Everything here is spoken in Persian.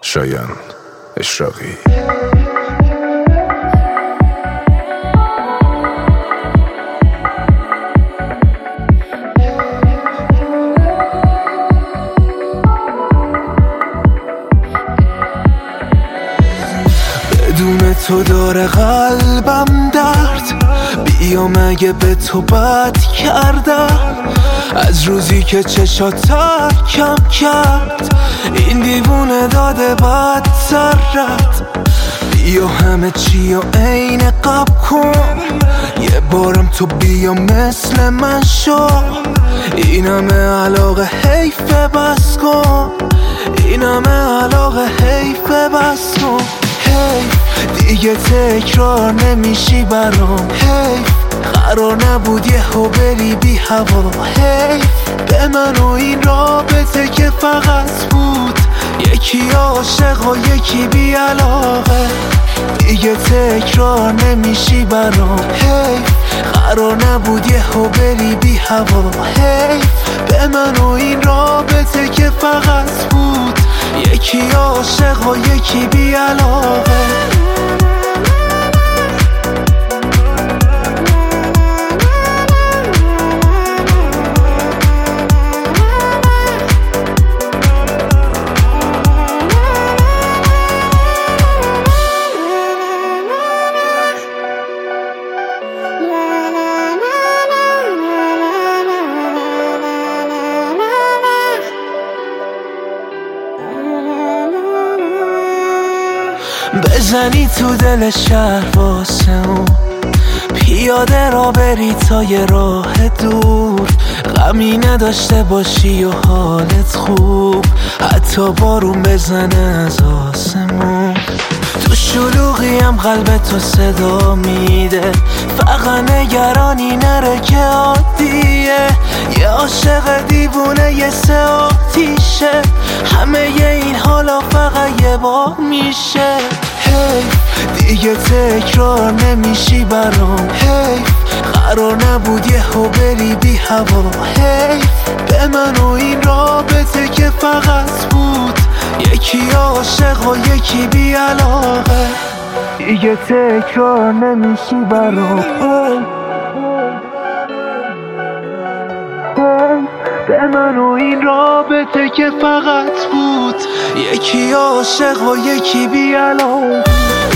شایان اشراقی. بدون تو داره قلبم درد، بیا مگه به تو بد کردم. از روزی که چشات کم کرد این دیوونه داده بدتر رد. بیا همه چی و عین قبل کن، یه بارم تو بیا مثل من شو. این همه علاقه حیفه بس کن، این همه علاقه حیفه بس کن. حیف دیگه تکرار نمیشی برام، حیف قرار نبود یهو بری بی هوا. حیف به من و این رابطه که فقط بود یکی عاشق و یکی بی علاقه. دیگه تکرار نمیشی برام، حیف قرار نبود یهو بری بی هوا. حیف به من و این رابطه که فقط بود یکی عاشق و یکی بی علاقه. بزنی تو دل شهر واسه اون، پیاده را بری تا یه راه دور. غمی نداشته باشی و حالت خوب، حتی بارون بزنه از آسمون. تو شلوغیم قلب تو صدا میده، فقط نگرانی نره که عادیه. یه عاشق دیوونه یه سه آتیشه، همه این حالا فقط یه بار میشه. حیف دیگه تکرار نمیشی برام، حیف قرار نبود یهو بری بی هوا. حیف به من و این رابطه که فقط بود یکی عاشق و یکی بی علاقه. دیگه تکرار نمیشی برام، به من و این رابطه که فقط بود یکی عاشق و یکی بی علاقه.